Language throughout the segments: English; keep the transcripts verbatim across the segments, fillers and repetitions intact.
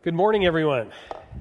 Good morning, everyone.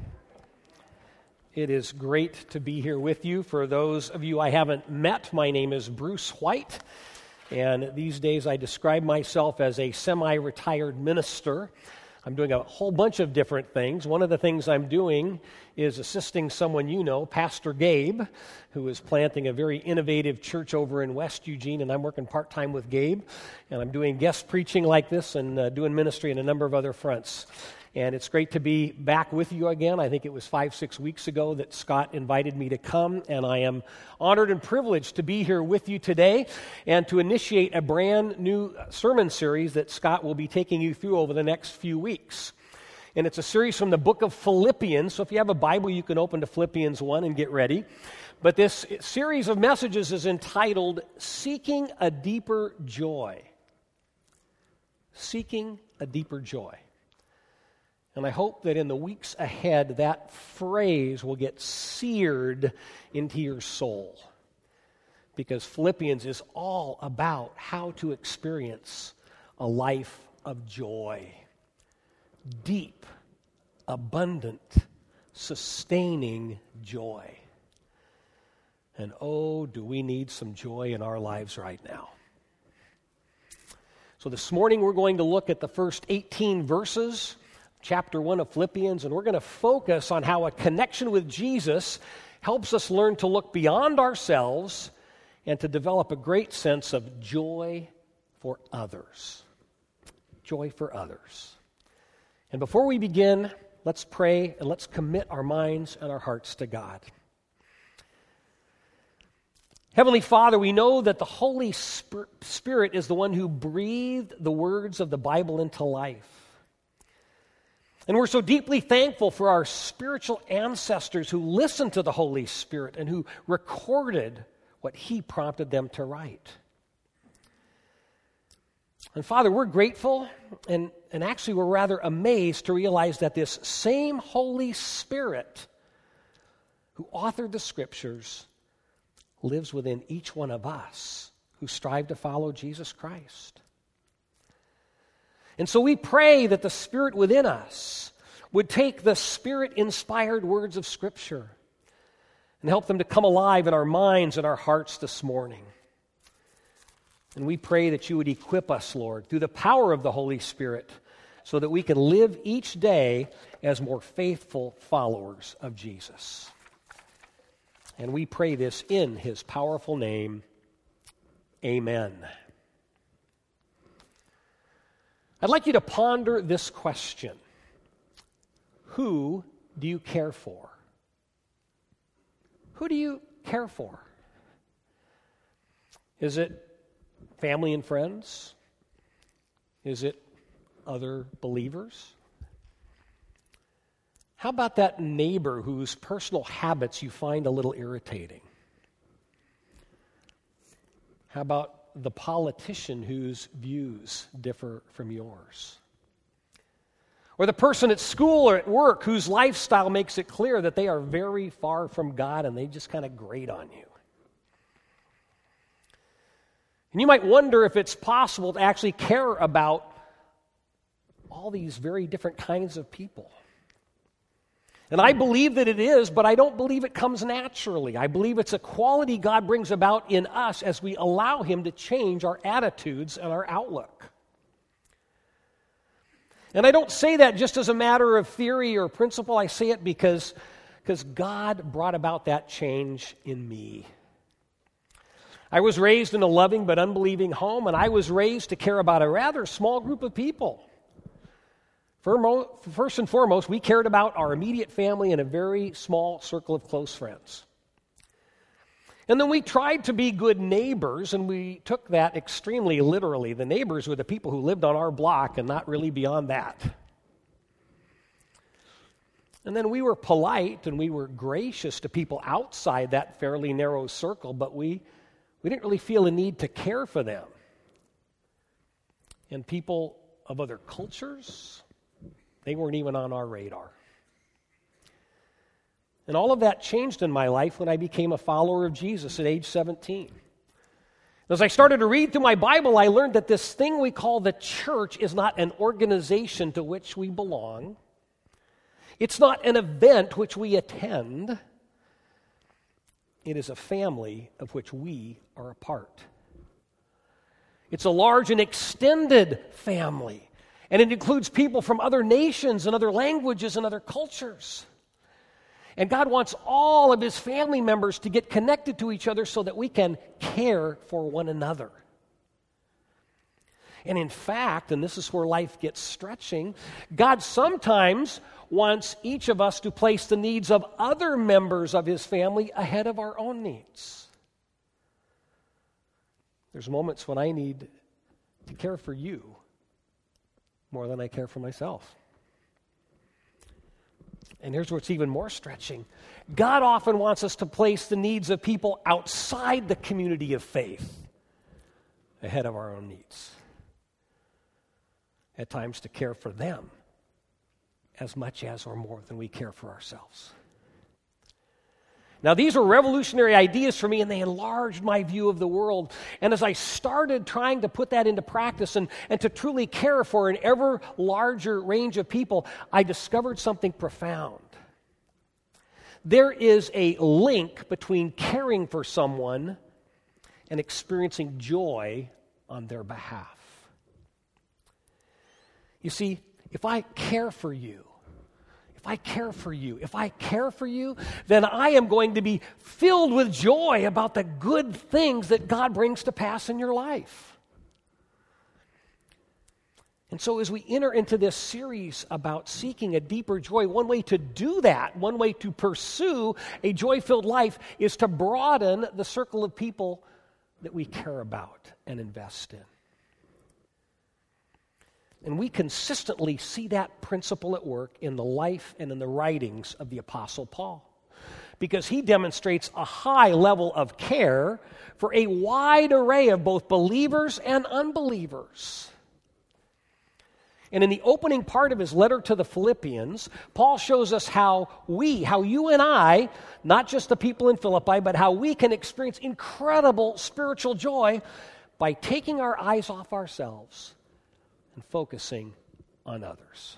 It is great to be here with you. For those of you I haven't met, my name is Bruce White, and these days I describe myself as a semi-retired minister. I'm doing a whole bunch of different things. One of the things I'm doing is assisting someone you know, Pastor Gabe, who is planting a very innovative church over in West Eugene, and I'm working part-time with Gabe, and I'm doing guest preaching like this and uh, doing ministry in a number of other fronts. And it's great to be back with you again. I think it was five, six weeks ago that Scott invited me to come, and I am honored and privileged to be here with you today and to initiate a brand new sermon series that Scott will be taking you through over the next few weeks. And it's a series from the book of Philippians, so if you have a Bible, you can open to Philippians one and get ready. But this series of messages is entitled, Seeking a Deeper Joy. Seeking a Deeper Joy. And I hope that in the weeks ahead, that phrase will get seared into your soul. Because Philippians is all about how to experience a life of joy. Deep, abundant, sustaining joy. And oh, do we need some joy in our lives right now. So this morning we're going to look at the first eighteen verses chapter one of Philippians, and we're going to focus on how a connection with Jesus helps us learn to look beyond ourselves and to develop a great sense of joy for others. Joy for others. And before we begin, let's pray and let's commit our minds and our hearts to God. Heavenly Father, we know that the Holy Spirit is the one who breathed the words of the Bible into life. And we're so deeply thankful for our spiritual ancestors who listened to the Holy Spirit and who recorded what He prompted them to write. And Father, we're grateful and, and actually we're rather amazed to realize that this same Holy Spirit who authored the Scriptures lives within each one of us who strive to follow Jesus Christ. And so we pray that the Spirit within us would take the Spirit-inspired words of Scripture and help them to come alive in our minds and our hearts this morning. And we pray that you would equip us, Lord, through the power of the Holy Spirit so that we can live each day as more faithful followers of Jesus. And we pray this in His powerful name. Amen. I'd like you to ponder this question. Who do you care for? Who do you care for? Is it family and friends? Is it other believers? How about that neighbor whose personal habits you find a little irritating? How about the politician whose views differ from yours? Or the person at school or at work whose lifestyle makes it clear that they are very far from God and they just kind of grate on you. And you might wonder if it's possible to actually care about all these very different kinds of people. And I believe that it is, but I don't believe it comes naturally. I believe it's a quality God brings about in us as we allow Him to change our attitudes and our outlook. And I don't say that just as a matter of theory or principle. I say it because, because God brought about that change in me. I was raised in a loving but unbelieving home, and I was raised to care about a rather small group of people. First and foremost, we cared about our immediate family and a very small circle of close friends. And then we tried to be good neighbors, and we took that extremely literally. The neighbors were the people who lived on our block and not really beyond that. And then we were polite and we were gracious to people outside that fairly narrow circle, but we, we didn't really feel a need to care for them. And people of other cultures, they weren't even on our radar. And all of that changed in my life when I became a follower of Jesus at age seventeen. As I started to read through my Bible, I learned that this thing we call the church is not an organization to which we belong. It's not an event which we attend. It is a family of which we are a part. It's a large and extended family, and it includes people from other nations and other languages and other cultures. And God wants all of his family members to get connected to each other so that we can care for one another. And in fact, and this is where life gets stretching, God sometimes wants each of us to place the needs of other members of his family ahead of our own needs. There's moments when I need to care for you more than I care for myself. And here's where it's even more stretching. God often wants us to place the needs of people outside the community of faith ahead of our own needs. At times to care for them as much as or more than we care for ourselves. Now, these were revolutionary ideas for me, and they enlarged my view of the world. And as I started trying to put that into practice and, and to truly care for an ever larger range of people, I discovered something profound. There is a link between caring for someone and experiencing joy on their behalf. You see, if I care for you, If I care for you, if I care for you, then I am going to be filled with joy about the good things that God brings to pass in your life. And so as we enter into this series about seeking a deeper joy, one way to do that, one way to pursue a joy-filled life is to broaden the circle of people that we care about and invest in. And we consistently see that principle at work in the life and in the writings of the Apostle Paul, because he demonstrates a high level of care for a wide array of both believers and unbelievers. And in the opening part of his letter to the Philippians, Paul shows us how we, how you and I, not just the people in Philippi, but how we can experience incredible spiritual joy by taking our eyes off ourselves and focusing on others.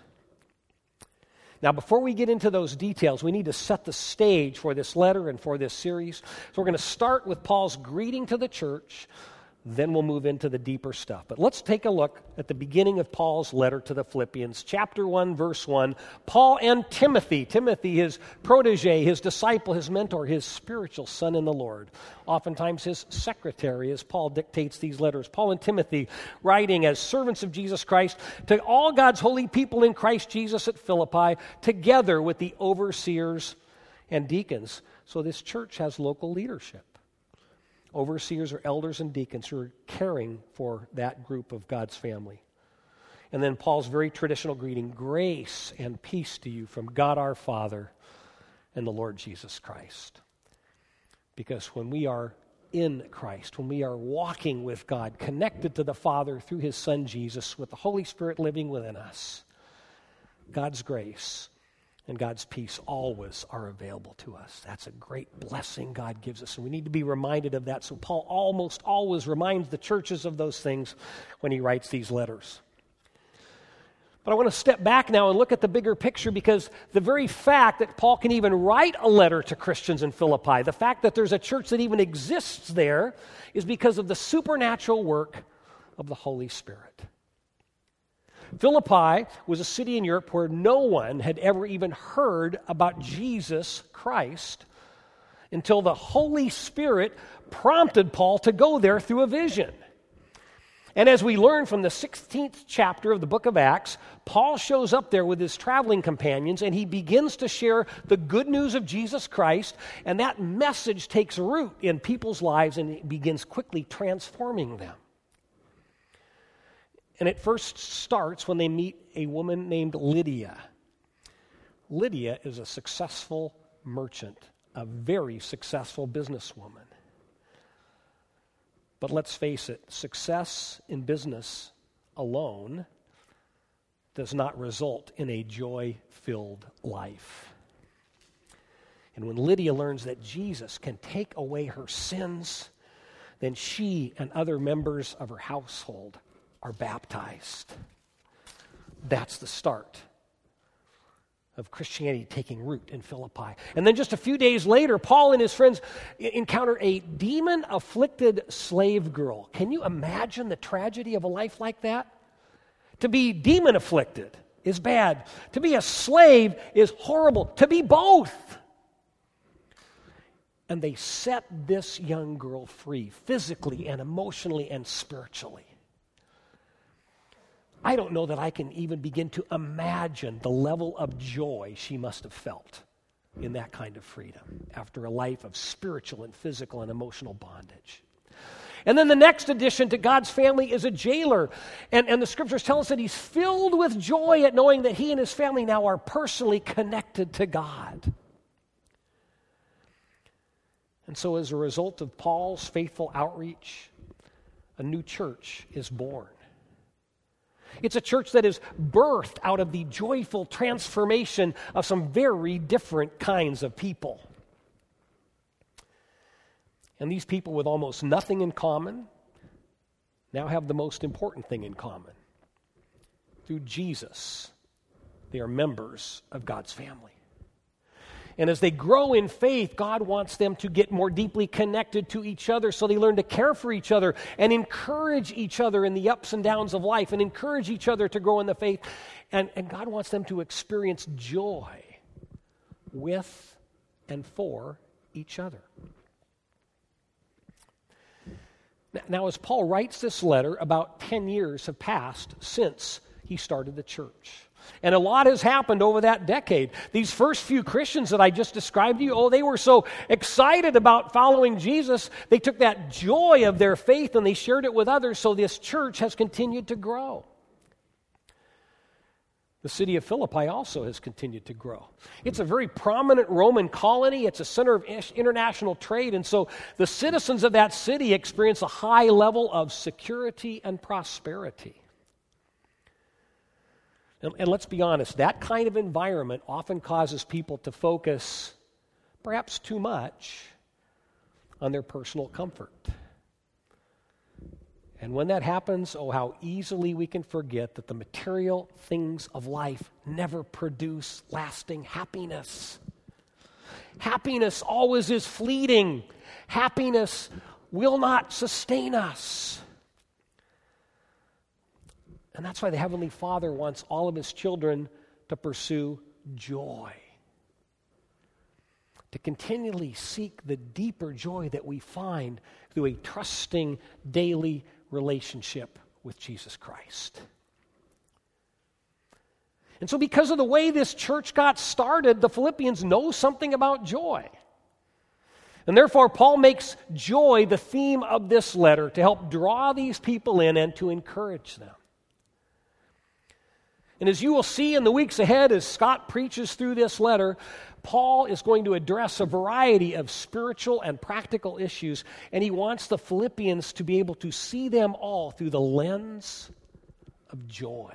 Now, before we get into those details, we need to set the stage for this letter and for this series. So we're going to start with Paul's greeting to the church, then we'll move into the deeper stuff. But let's take a look at the beginning of Paul's letter to the Philippians, chapter one, verse one. Paul and Timothy, Timothy, his protege, his disciple, his mentor, his spiritual son in the Lord, oftentimes his secretary as Paul dictates these letters. Paul and Timothy, writing as servants of Jesus Christ to all God's holy people in Christ Jesus at Philippi, together with the overseers and deacons. So this church has local leadership. Overseers or elders and deacons who are caring for that group of God's family. And then Paul's very traditional greeting, grace and peace to you from God our Father and the Lord Jesus Christ. Because when we are in Christ, when we are walking with God, connected to the Father through his Son Jesus, with the Holy Spirit living within us, God's grace and God's peace always are available to us. That's a great blessing God gives us, and we need to be reminded of that. So Paul almost always reminds the churches of those things when he writes these letters. But I want to step back now and look at the bigger picture, because the very fact that Paul can even write a letter to Christians in Philippi, the fact that there's a church that even exists there, is because of the supernatural work of the Holy Spirit. Philippi was a city in Europe where no one had ever even heard about Jesus Christ until the Holy Spirit prompted Paul to go there through a vision. And as we learn from the sixteenth chapter of the book of Acts, Paul shows up there with his traveling companions, and he begins to share the good news of Jesus Christ, and that message takes root in people's lives and it begins quickly transforming them. And it first starts when they meet a woman named Lydia. Lydia is a successful merchant, a very successful businesswoman. But let's face it, success in business alone does not result in a joy-filled life. And when Lydia learns that Jesus can take away her sins, then she and other members of her household are baptized. That's the start of Christianity taking root in Philippi. And then just a few days later, Paul and his friends encounter a demon-afflicted slave girl. Can you imagine the tragedy of a life like that? To be demon-afflicted is bad. To be a slave is horrible. To be both. And they set this young girl free, physically and emotionally and spiritually. I don't know that I can even begin to imagine the level of joy she must have felt in that kind of freedom after a life of spiritual and physical and emotional bondage. And then the next addition to God's family is a jailer. And, and the scriptures tell us that he's filled with joy at knowing that he and his family now are personally connected to God. And so as a result of Paul's faithful outreach, a new church is born. It's a church that is birthed out of the joyful transformation of some very different kinds of people. And these people with almost nothing in common now have the most important thing in common. Through Jesus, they are members of God's family. And as they grow in faith, God wants them to get more deeply connected to each other so they learn to care for each other and encourage each other in the ups and downs of life and encourage each other to grow in the faith. And, and God wants them to experience joy with and for each other. Now, as Paul writes this letter, about ten years have passed since he started the church. And a lot has happened over that decade. These first few Christians that I just described to you, oh, they were so excited about following Jesus. They took that joy of their faith and they shared it with others, so this church has continued to grow. The city of Philippi also has continued to grow. It's a very prominent Roman colony. It's a center of international trade, and so the citizens of that city experience a high level of security and prosperity. And, and let's be honest, that kind of environment often causes people to focus, perhaps too much, on their personal comfort. And when that happens, oh, how easily we can forget that the material things of life never produce lasting happiness. Happiness always is fleeting. Happiness will not sustain us. And that's why the Heavenly Father wants all of His children to pursue joy, to continually seek the deeper joy that we find through a trusting daily relationship with Jesus Christ. And so because of the way this church got started, the Philippians know something about joy. And therefore, Paul makes joy the theme of this letter to help draw these people in and to encourage them. And as you will see in the weeks ahead as Scott preaches through this letter, Paul is going to address a variety of spiritual and practical issues, and he wants the Philippians to be able to see them all through the lens of joy.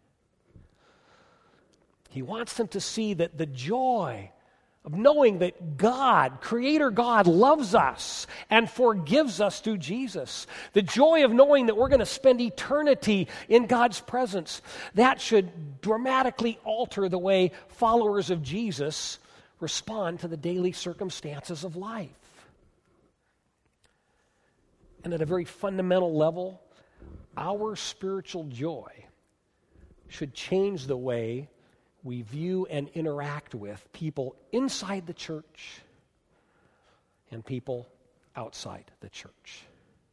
He wants them to see that the joy of knowing that God, Creator God, loves us and forgives us through Jesus. The joy of knowing that we're going to spend eternity in God's presence. That should dramatically alter the way followers of Jesus respond to the daily circumstances of life. And at a very fundamental level, our spiritual joy should change the way we view and interact with people inside the church and people outside the church.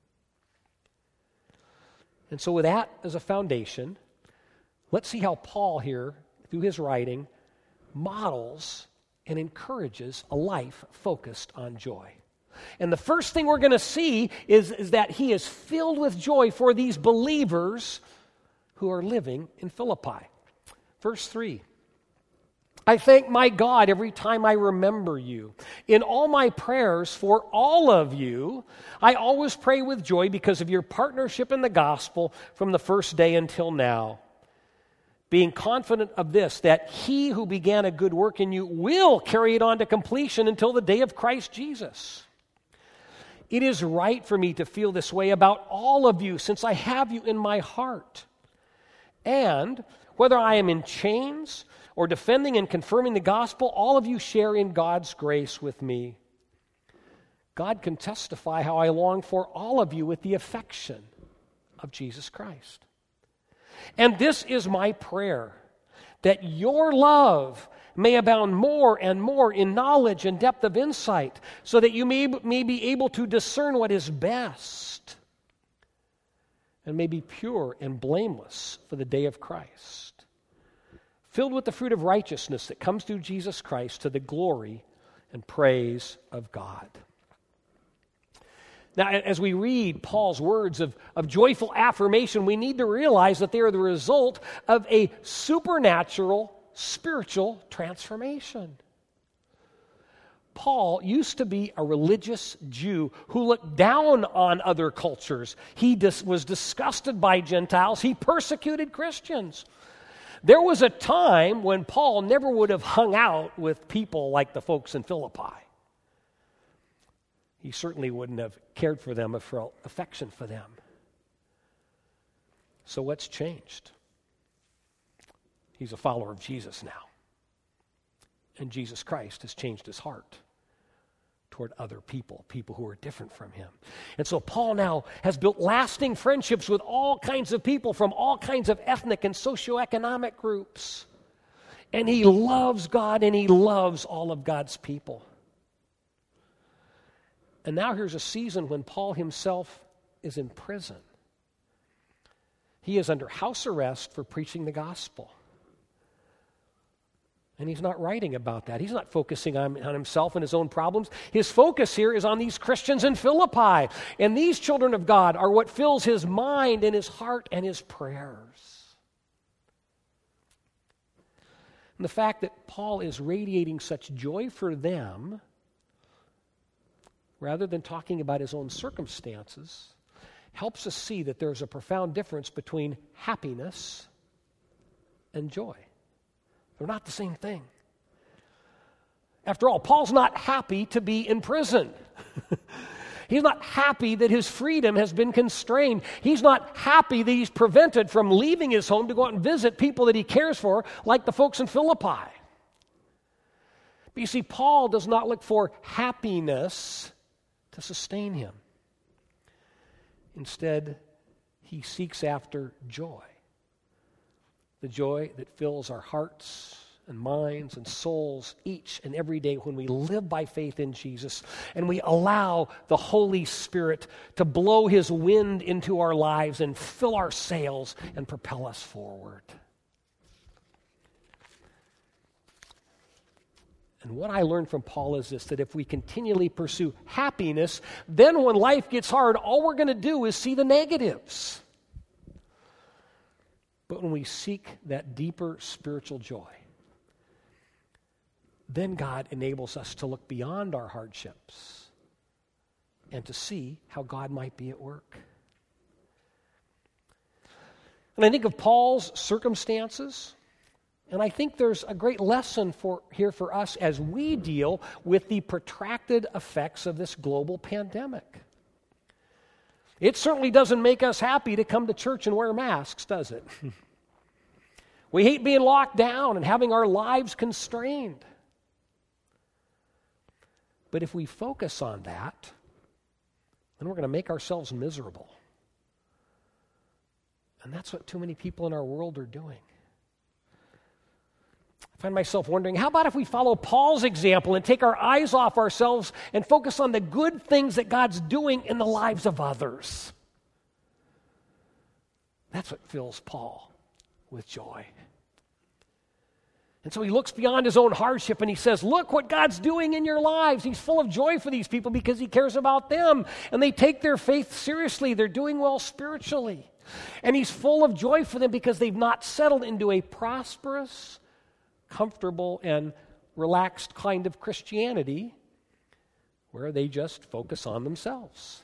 And so with that as a foundation, let's see how Paul here, through his writing, models and encourages a life focused on joy. And the first thing we're going to see is, is that he is filled with joy for these believers who are living in Philippi. Verse three. I thank my God every time I remember you. In all my prayers for all of you, I always pray with joy because of your partnership in the gospel from the first day until now. Being confident of this, that he who began a good work in you will carry it on to completion until the day of Christ Jesus. It is right for me to feel this way about all of you, since I have you in my heart. And whether I am in chains or defending and confirming the gospel, all of you share in God's grace with me. God can testify how I long for all of you with the affection of Jesus Christ. And this is my prayer, that your love may abound more and more in knowledge and depth of insight, so that you may, may be able to discern what is best and may be pure and blameless for the day of Christ, filled with the fruit of righteousness that comes through Jesus Christ to the glory and praise of God. Now, as we read Paul's words of, of joyful affirmation, we need to realize that they are the result of a supernatural spiritual transformation. Paul used to be a religious Jew who looked down on other cultures. He dis- was disgusted by Gentiles. He persecuted Christians. There was a time when Paul never would have hung out with people like the folks in Philippi. He certainly wouldn't have cared for them or felt affection for them. So what's changed? He's a follower of Jesus now. And Jesus Christ has changed his heart toward other people, people who are different from him. And so Paul now has built lasting friendships with all kinds of people from all kinds of ethnic and socioeconomic groups. And he loves God and he loves all of God's people. And now here's a season when Paul himself is in prison. He is under house arrest for preaching the gospel. And he's not writing about that. He's not focusing on, on himself and his own problems. His focus here is on these Christians in Philippi. And these children of God are what fills his mind and his heart and his prayers. And the fact that Paul is radiating such joy for them, rather than talking about his own circumstances, helps us see that there's a profound difference between happiness and joy. They're not the same thing. After all, Paul's not happy to be in prison. He's not happy that his freedom has been constrained. He's not happy that he's prevented from leaving his home to go out and visit people that he cares for, like the folks in Philippi. But you see, Paul does not look for happiness to sustain him. Instead, he seeks after joy. The joy that fills our hearts and minds and souls each and every day when we live by faith in Jesus and we allow the Holy Spirit to blow his wind into our lives and fill our sails and propel us forward. And what I learned from Paul is this, that if we continually pursue happiness, then when life gets hard, all we're going to do is see the negatives. But when we seek that deeper spiritual joy, then God enables us to look beyond our hardships and to see how God might be at work. And I think of Paul's circumstances, and I think there's a great lesson for here for us as we deal with the protracted effects of this global pandemic. It certainly doesn't make us happy to come to church and wear masks, does it? We hate being locked down and having our lives constrained. But if we focus on that, then we're going to make ourselves miserable. And that's what too many people in our world are doing. I find myself wondering, how about if we follow Paul's example and take our eyes off ourselves and focus on the good things that God's doing in the lives of others? That's what fills Paul with joy. And so he looks beyond his own hardship and he says, look what God's doing in your lives. He's full of joy for these people because he cares about them. And they take their faith seriously. They're doing well spiritually. And he's full of joy for them because they've not settled into a prosperous, comfortable, and relaxed kind of Christianity where they just focus on themselves.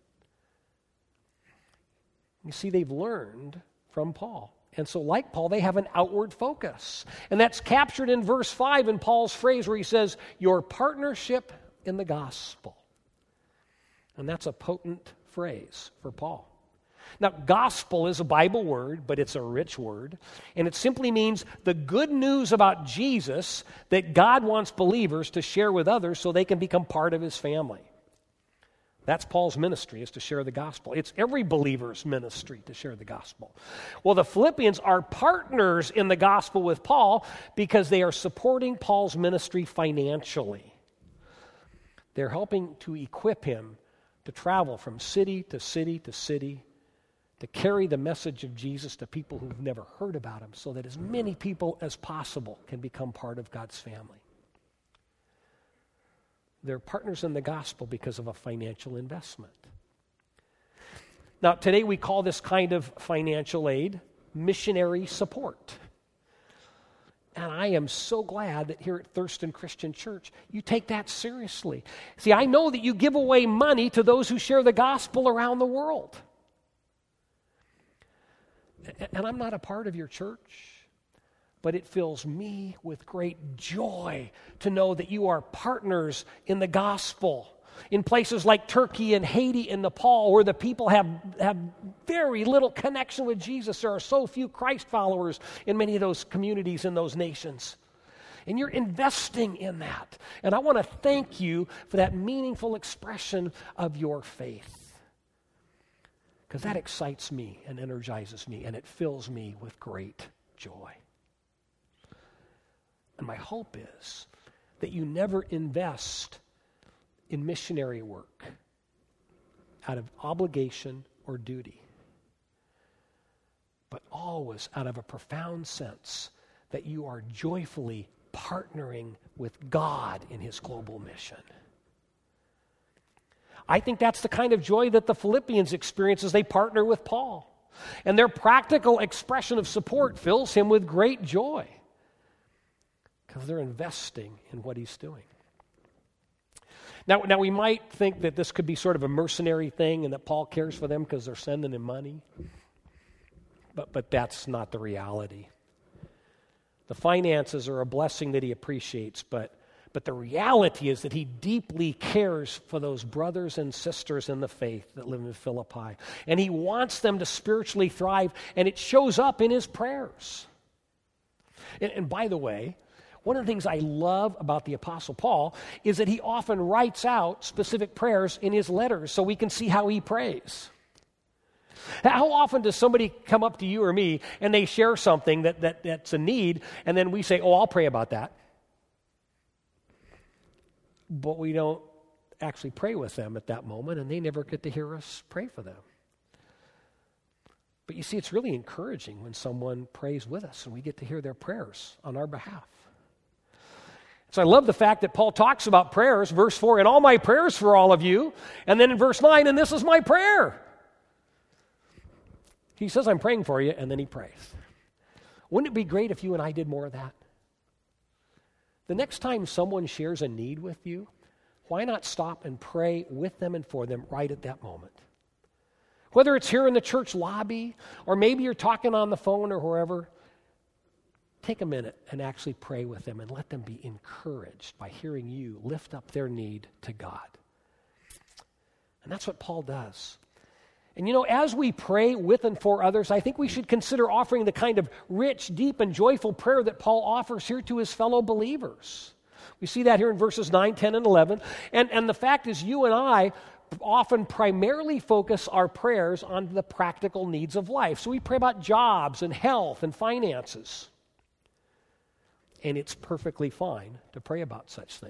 You see, they've learned from Paul. And so like Paul, they have an outward focus. And that's captured in verse five in Paul's phrase where he says, your partnership in the gospel. And that's a potent phrase for Paul. Now, gospel is a Bible word, but it's a rich word, and it simply means the good news about Jesus that God wants believers to share with others so they can become part of his family. That's Paul's ministry, is to share the gospel. It's every believer's ministry to share the gospel. Well, the Philippians are partners in the gospel with Paul because they are supporting Paul's ministry financially. They're helping to equip him to travel from city to city to city, to carry the message of Jesus to people who've never heard about him so that as many people as possible can become part of God's family. They're partners in the gospel because of a financial investment. Now, today we call this kind of financial aid missionary support. And I am so glad that here at Thurston Christian Church, you take that seriously. See, I know that you give away money to those who share the gospel around the world. And I'm not a part of your church, but it fills me with great joy to know that you are partners in the gospel in places like Turkey and Haiti and Nepal, where the people have, have very little connection with Jesus. There are so few Christ followers in many of those communities in those nations. And you're investing in that. And I want to thank you for that meaningful expression of your faith, because that excites me and energizes me, and it fills me with great joy. And my hope is that you never invest in missionary work out of obligation or duty, but always out of a profound sense that you are joyfully partnering with God in his global mission. I think that's the kind of joy that the Philippians experience as they partner with Paul. And their practical expression of support fills him with great joy, because they're investing in what he's doing. Now, now, we might think that this could be sort of a mercenary thing and that Paul cares for them because they're sending him money. But, but that's not the reality. The finances are a blessing that he appreciates, but, but the reality is that he deeply cares for those brothers and sisters in the faith that live in Philippi. And he wants them to spiritually thrive, and it shows up in his prayers. And, and by the way, one of the things I love about the Apostle Paul is that he often writes out specific prayers in his letters so we can see how he prays. How often does somebody come up to you or me and they share something that, that, that's a need, and then we say, oh, I'll pray about that. But we don't actually pray with them at that moment, and they never get to hear us pray for them. But you see, it's really encouraging when someone prays with us and we get to hear their prayers on our behalf. So I love the fact that Paul talks about prayers, verse four, and all my prayers for all of you, and then in verse nine, and this is my prayer. He says, I'm praying for you, and then he prays. Wouldn't it be great if you and I did more of that? The next time someone shares a need with you, why not stop and pray with them and for them right at that moment? Whether it's here in the church lobby, or maybe you're talking on the phone or wherever, take a minute and actually pray with them and let them be encouraged by hearing you lift up their need to God. And that's what Paul does. And you know, as we pray with and for others, I think we should consider offering the kind of rich, deep, and joyful prayer that Paul offers here to his fellow believers. We see that here in verses nine, ten, and eleven. And, and the fact is, you and I often primarily focus our prayers on the practical needs of life. So we pray about jobs and health and finances. And it's perfectly fine to pray about such things.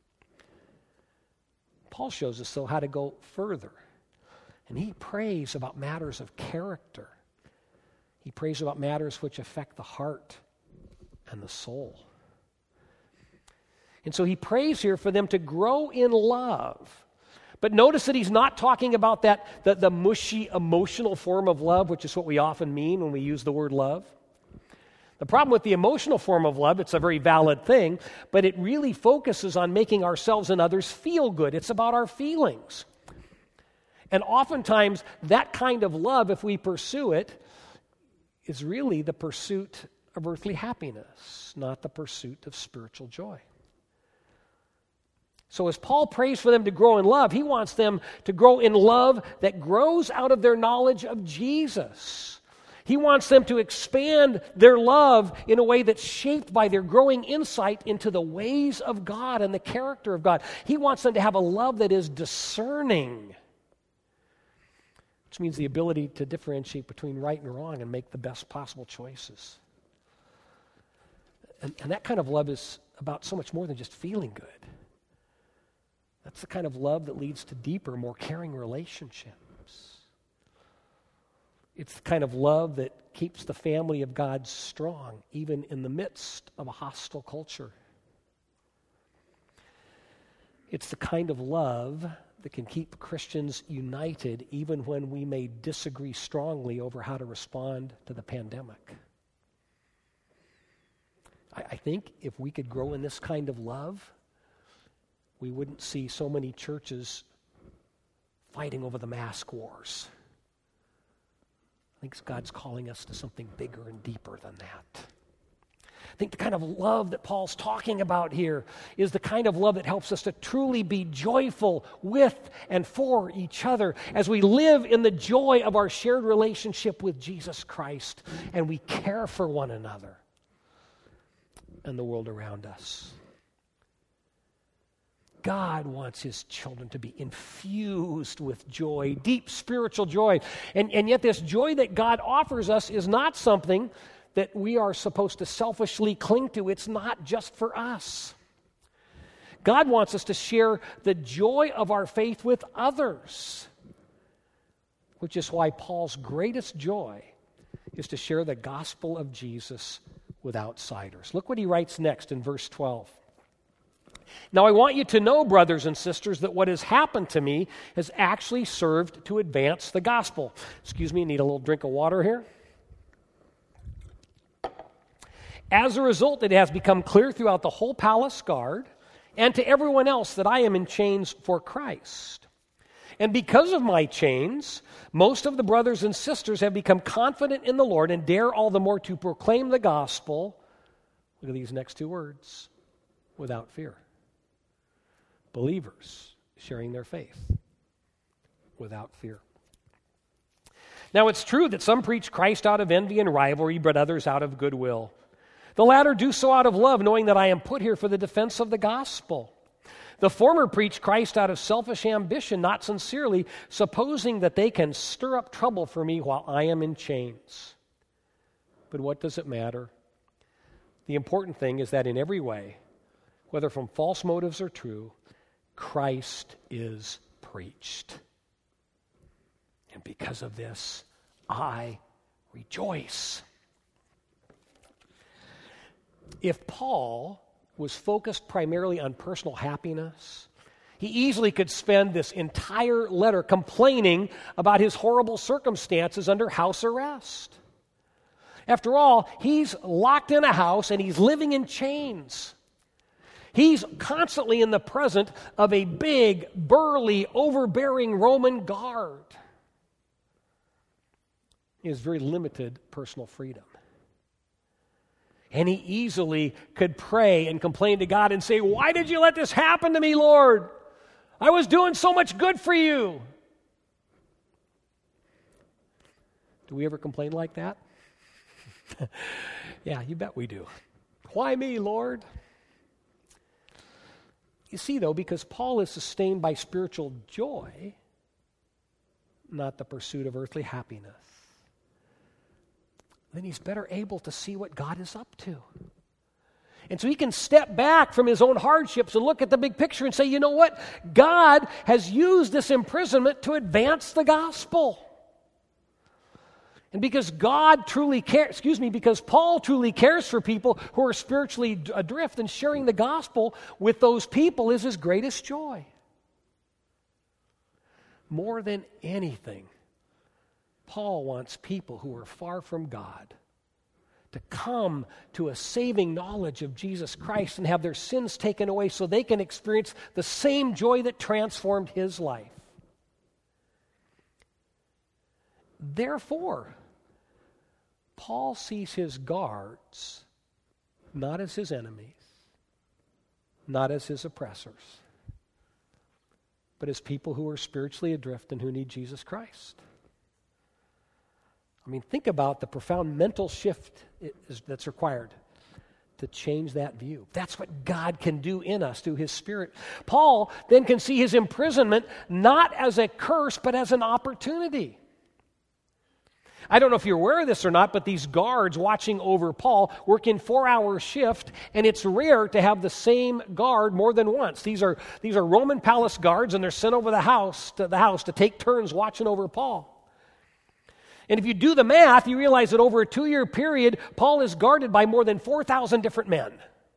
Paul shows us, though, how to go further. And he prays about matters of character. He prays about matters which affect the heart and the soul. And so he prays here for them to grow in love. But notice that he's not talking about that, the, the mushy, emotional form of love, which is what we often mean when we use the word love. The problem with the emotional form of love, it's a very valid thing, but it really focuses on making ourselves and others feel good. It's about our feelings. And oftentimes, that kind of love, if we pursue it, is really the pursuit of earthly happiness, not the pursuit of spiritual joy. So as Paul prays for them to grow in love, he wants them to grow in love that grows out of their knowledge of Jesus. He wants them to expand their love in a way that's shaped by their growing insight into the ways of God and the character of God. He wants them to have a love that is discerning, which means the ability to differentiate between right and wrong and make the best possible choices. And, and that kind of love is about so much more than just feeling good. That's the kind of love that leads to deeper, more caring relationships. It's the kind of love that keeps the family of God strong, even in the midst of a hostile culture. It's the kind of love that can keep Christians united, even when we may disagree strongly over how to respond to the pandemic. I, I think if we could grow in this kind of love, we wouldn't see so many churches fighting over the mask wars. I think God's calling us to something bigger and deeper than that. I think the kind of love that Paul's talking about here is the kind of love that helps us to truly be joyful with and for each other as we live in the joy of our shared relationship with Jesus Christ and we care for one another and the world around us. God wants his children to be infused with joy, deep spiritual joy. And, and yet this joy that God offers us is not something that we are supposed to selfishly cling to. It's not just for us. God wants us to share the joy of our faith with others, which is why Paul's greatest joy is to share the gospel of Jesus with outsiders. Look what he writes next in verse twelve. Now I want you to know, brothers and sisters, that what has happened to me has actually served to advance the gospel. Excuse me, I need a little drink of water here. As a result, it has become clear throughout the whole palace guard and to everyone else that I am in chains for Christ. And because of my chains, most of the brothers and sisters have become confident in the Lord and dare all the more to proclaim the gospel, look at these next two words, without fear. Believers sharing their faith without fear. Now it's true that some preach Christ out of envy and rivalry, but others out of goodwill. The latter do so out of love, knowing that I am put here for the defense of the gospel. The former preach Christ out of selfish ambition, not sincerely, supposing that they can stir up trouble for me while I am in chains. But what does it matter? The important thing is that in every way, whether from false motives or true, Christ is preached. And because of this, I rejoice. If Paul was focused primarily on personal happiness, he easily could spend this entire letter complaining about his horrible circumstances under house arrest. After all, he's locked in a house and he's living in chains. He's constantly in the presence of a big, burly, overbearing Roman guard. He has very limited personal freedom. And he easily could pray and complain to God and say, "Why did you let this happen to me, Lord? I was doing so much good for you." Do we ever complain like that? Yeah, you bet we do. Why me, Lord? You see, though, because Paul is sustained by spiritual joy, not the pursuit of earthly happiness, then he's better able to see what God is up to. And so he can step back from his own hardships and look at the big picture and say, you know what? God has used this imprisonment to advance the gospel. And because God truly cares, excuse me, because Paul truly cares for people who are spiritually adrift, and sharing the gospel with those people is his greatest joy. More than anything, Paul wants people who are far from God to come to a saving knowledge of Jesus Christ and have their sins taken away so they can experience the same joy that transformed his life. Therefore, Paul sees his guards not as his enemies, not as his oppressors, but as people who are spiritually adrift and who need Jesus Christ. I mean, think about the profound mental shift that's required to change that view. That's what God can do in us through His Spirit. Paul then can see his imprisonment not as a curse, but as an opportunity. I don't know if you're aware of this or not, but these guards watching over Paul work in four-hour shift, and it's rare to have the same guard more than once. These are, these are Roman palace guards, and they're sent over the house to the house to take turns watching over Paul. And if you do the math, you realize that over a two-year period, Paul is guarded by more than four thousand different men,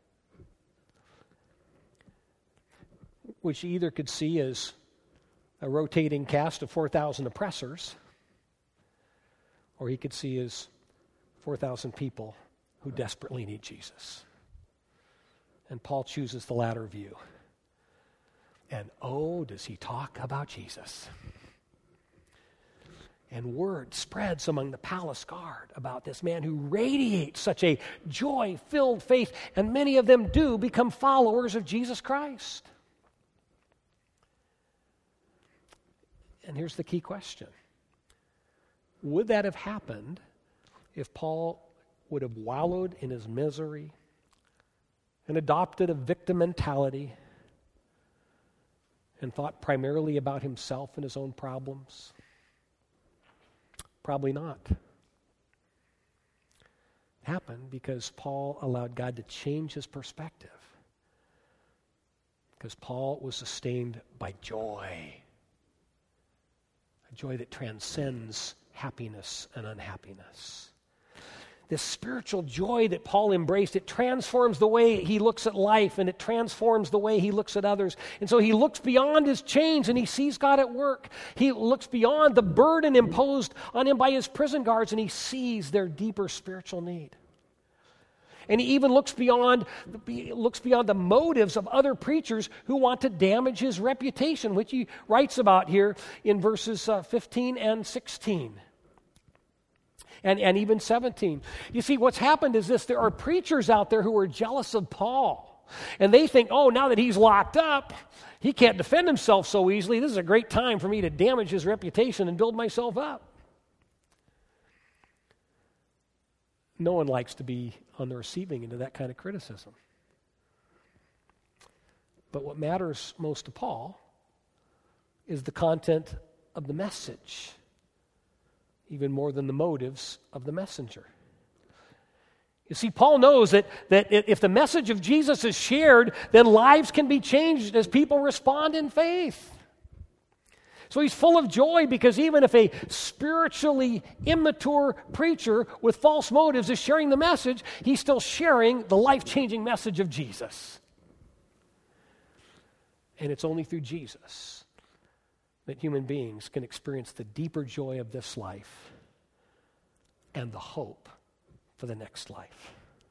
which you either could see as a rotating cast of four thousand oppressors, or he could see as four thousand people who desperately need Jesus. And Paul chooses the latter view. And oh, does he talk about Jesus. And word spreads among the palace guard about this man who radiates such a joy-filled faith, and many of them do become followers of Jesus Christ. And here's the key question. Would that have happened if Paul would have wallowed in his misery and adopted a victim mentality and thought primarily about himself and his own problems? Probably not. It happened because Paul allowed God to change his perspective. Because Paul was sustained by joy. A joy that transcends happiness and unhappiness. This spiritual joy that Paul embraced, it transforms the way he looks at life, and it transforms the way he looks at others. And so he looks beyond his chains and he sees God at work. He looks beyond the burden imposed on him by his prison guards, and he sees their deeper spiritual need. And he even looks beyond, looks beyond the motives of other preachers who want to damage his reputation, which he writes about here in verses uh, fifteen and sixteen. And, and even seventeen. You see, what's happened is this. There are preachers out there who are jealous of Paul. And they think, oh, now that he's locked up, he can't defend himself so easily. This is a great time for me to damage his reputation and build myself up. No one likes to be on the receiving end of that kind of criticism. But what matters most to Paul is the content of the message, even more than the motives of the messenger. You see, Paul knows that, that if the message of Jesus is shared, then lives can be changed as people respond in faith. So he's full of joy because even if a spiritually immature preacher with false motives is sharing the message, he's still sharing the life-changing message of Jesus. And it's only through Jesus that human beings can experience the deeper joy of this life and the hope for the next life.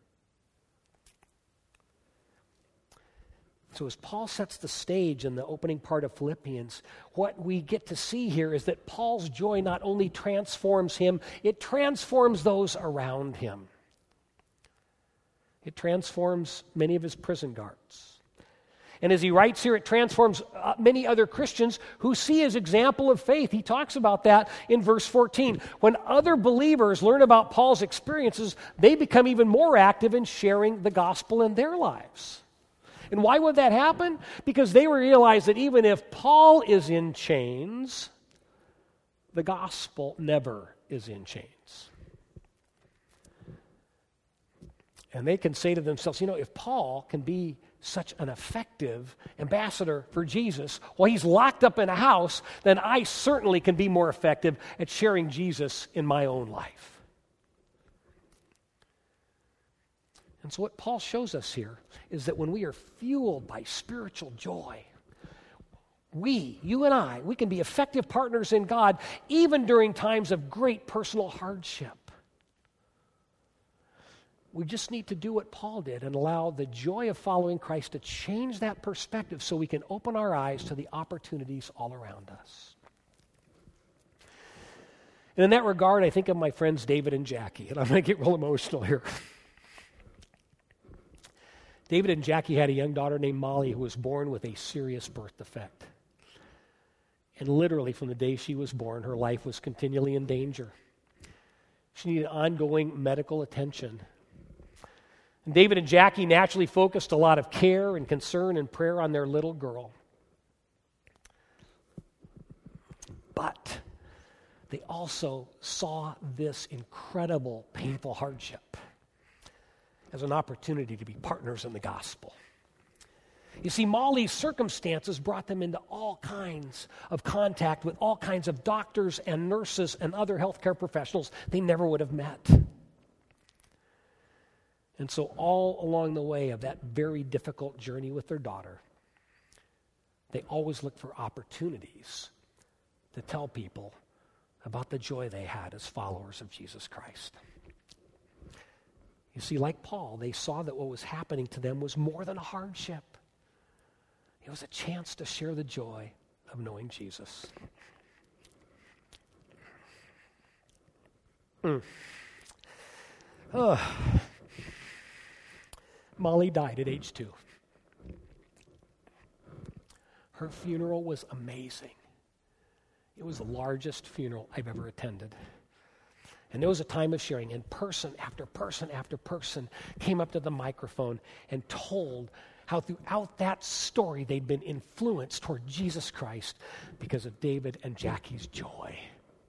So as Paul sets the stage in the opening part of Philippians, what we get to see here is that Paul's joy not only transforms him, it transforms those around him. It transforms many of his prison guards. And as he writes here, it transforms uh, many other Christians who see his example of faith. He talks about that in verse fourteen. When other believers learn about Paul's experiences, they become even more active in sharing the gospel in their lives. And why would that happen? Because they realize that even if Paul is in chains, the gospel never is in chains. And they can say to themselves, you know, if Paul can be such an effective ambassador for Jesus while he's locked up in a house, then I certainly can be more effective at sharing Jesus in my own life. And so what Paul shows us here is that when we are fueled by spiritual joy, we, you and I, we can be effective partners in God even during times of great personal hardship. We just need to do what Paul did and allow the joy of following Christ to change that perspective so we can open our eyes to the opportunities all around us. And in that regard, I think of my friends David and Jackie, and I'm going to get real emotional here. David and Jackie had a young daughter named Molly who was born with a serious birth defect. And literally from the day she was born, her life was continually in danger. She needed ongoing medical attention. And David and Jackie naturally focused a lot of care and concern and prayer on their little girl. But they also saw this incredible, painful hardship as an opportunity to be partners in the gospel. You see, Molly's circumstances brought them into all kinds of contact with all kinds of doctors and nurses and other healthcare professionals they never would have met. And so all along the way of that very difficult journey with their daughter, they always looked for opportunities to tell people about the joy they had as followers of Jesus Christ. You see, like Paul, they saw that what was happening to them was more than a hardship. It was a chance to share the joy of knowing Jesus. Mm. Oh. Molly died at age two. Her funeral was amazing. It was the largest funeral I've ever attended. And there was a time of sharing, and person after person after person came up to the microphone and told how throughout that story they'd been influenced toward Jesus Christ because of David and Jackie's joy.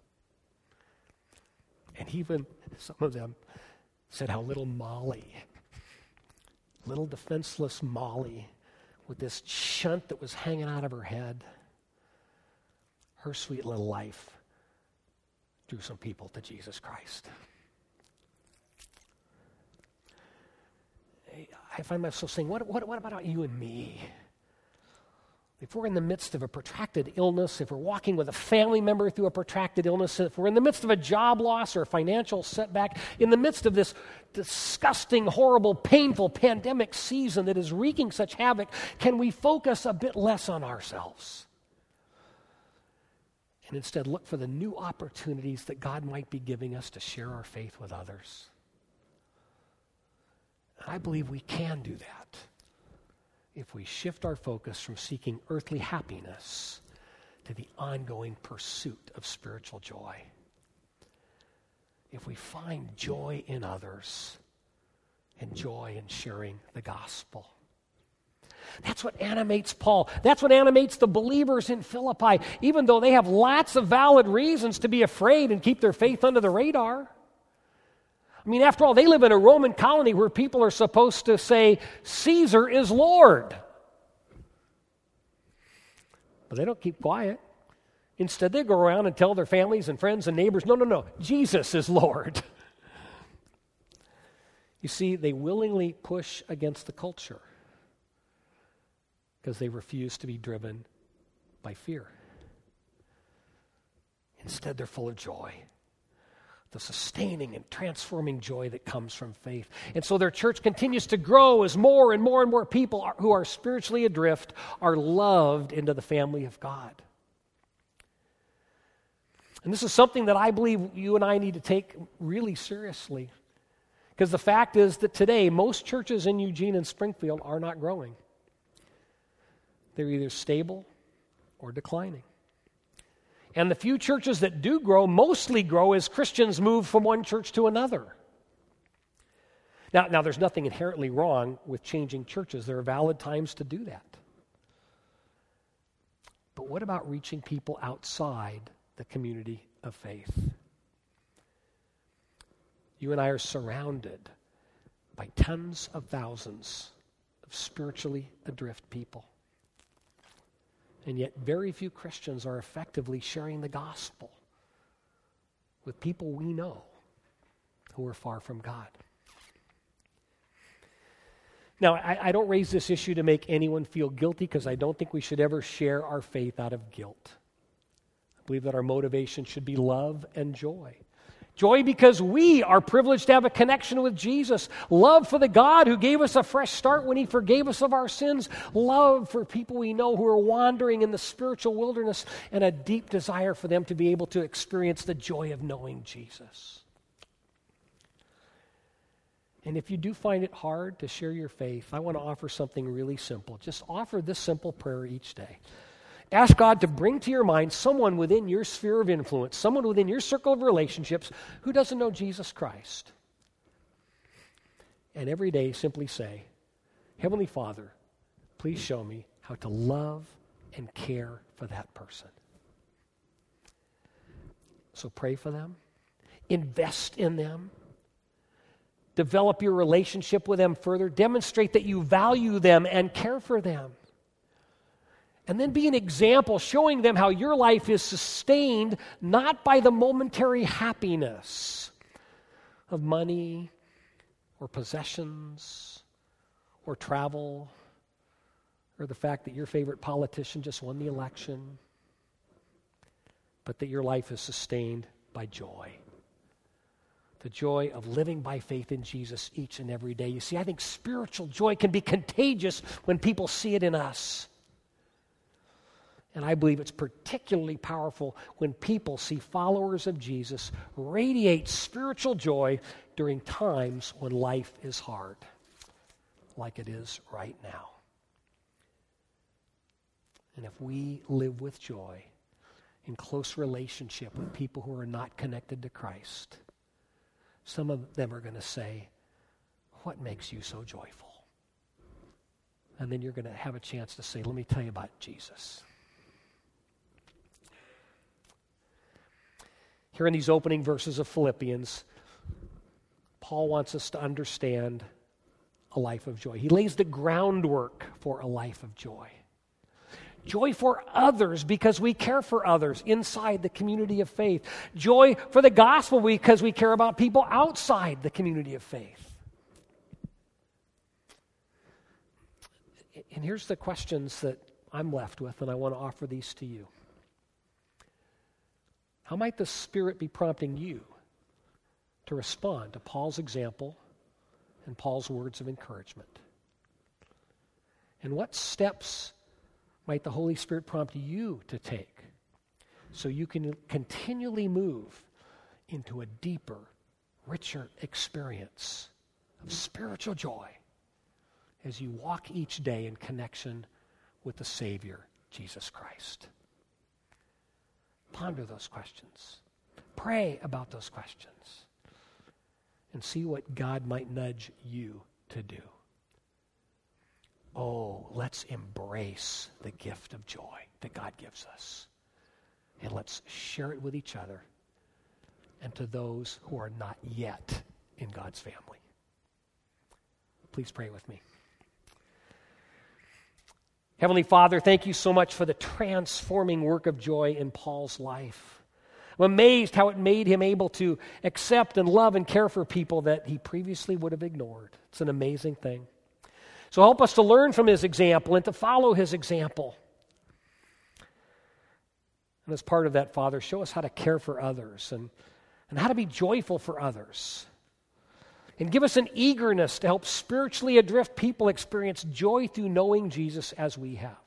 And even some of them said how little Molly, little defenseless Molly, with this shunt that was hanging out of her head, her sweet little life drew some people to Jesus Christ. I find myself saying, what, what, what about you and me? If we're in the midst of a protracted illness, if we're walking with a family member through a protracted illness, if we're in the midst of a job loss or a financial setback, in the midst of this disgusting, horrible, painful pandemic season that is wreaking such havoc, can we focus a bit less on ourselves and instead look for the new opportunities that God might be giving us to share our faith with others? I believe we can do that if we shift our focus from seeking earthly happiness to the ongoing pursuit of spiritual joy. If we find joy in others and joy in sharing the gospel. That's what animates Paul. That's what animates the believers in Philippi, even though they have lots of valid reasons to be afraid and keep their faith under the radar. I mean, after all, they live in a Roman colony where people are supposed to say, Caesar is Lord. But they don't keep quiet. Instead, they go around and tell their families and friends and neighbors, no, no, no, Jesus is Lord. You see, they willingly push against the culture because they refuse to be driven by fear. Instead, they're full of joy. The sustaining and transforming joy that comes from faith. And so their church continues to grow as more and more and more people are, who are spiritually adrift are loved into the family of God. And this is something that I believe you and I need to take really seriously. Because the fact is that today, most churches in Eugene and Springfield are not growing. They're either stable or declining. And the few churches that do grow mostly grow as Christians move from one church to another. Now, now, there's nothing inherently wrong with changing churches. There are valid times to do that. But what about reaching people outside the community of faith? You and I are surrounded by tens of thousands of spiritually adrift people. And yet very few Christians are effectively sharing the gospel with people we know who are far from God. Now, I, I don't raise this issue to make anyone feel guilty because I don't think we should ever share our faith out of guilt. I believe that our motivation should be love and joy. Joy because we are privileged to have a connection with Jesus. Love for the God who gave us a fresh start when He forgave us of our sins. Love for people we know who are wandering in the spiritual wilderness, and a deep desire for them to be able to experience the joy of knowing Jesus. And if you do find it hard to share your faith, I want to offer something really simple. Just offer this simple prayer each day. Ask God to bring to your mind someone within your sphere of influence, someone within your circle of relationships who doesn't know Jesus Christ. And every day simply say, Heavenly Father, please show me how to love and care for that person. So pray for them. Invest in them. Develop your relationship with them further. Demonstrate that you value them and care for them. And then be an example, showing them how your life is sustained not by the momentary happiness of money or possessions or travel or the fact that your favorite politician just won the election, but that your life is sustained by joy. The joy of living by faith in Jesus each and every day. You see, I think spiritual joy can be contagious when people see it in us. And I believe it's particularly powerful when people see followers of Jesus radiate spiritual joy during times when life is hard, like it is right now. And if we live with joy in close relationship with people who are not connected to Christ, some of them are going to say, "What makes you so joyful?" And then you're going to have a chance to say, "Let me tell you about Jesus." Here in these opening verses of Philippians, Paul wants us to understand a life of joy. He lays the groundwork for a life of joy. Joy for others because we care for others inside the community of faith. Joy for the gospel because we care about people outside the community of faith. And here's the questions that I'm left with, and I want to offer these to you. How might the Spirit be prompting you to respond to Paul's example and Paul's words of encouragement? And what steps might the Holy Spirit prompt you to take so you can continually move into a deeper, richer experience of spiritual joy as you walk each day in connection with the Savior, Jesus Christ? Ponder those questions. Pray about those questions. And see what God might nudge you to do. Oh, let's embrace the gift of joy that God gives us. And let's share it with each other and to those who are not yet in God's family. Please pray with me. Heavenly Father, thank you so much for the transforming work of joy in Paul's life. I'm amazed how it made him able to accept and love and care for people that he previously would have ignored. It's an amazing thing. So help us to learn from his example and to follow his example. And as part of that, Father, show us how to care for others and, and how to be joyful for others. And give us an eagerness to help spiritually adrift people experience joy through knowing Jesus as we have.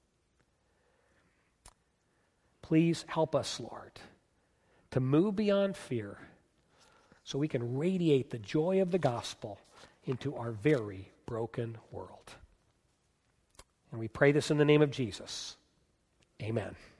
Please help us, Lord, to move beyond fear so we can radiate the joy of the gospel into our very broken world. And we pray this in the name of Jesus. Amen.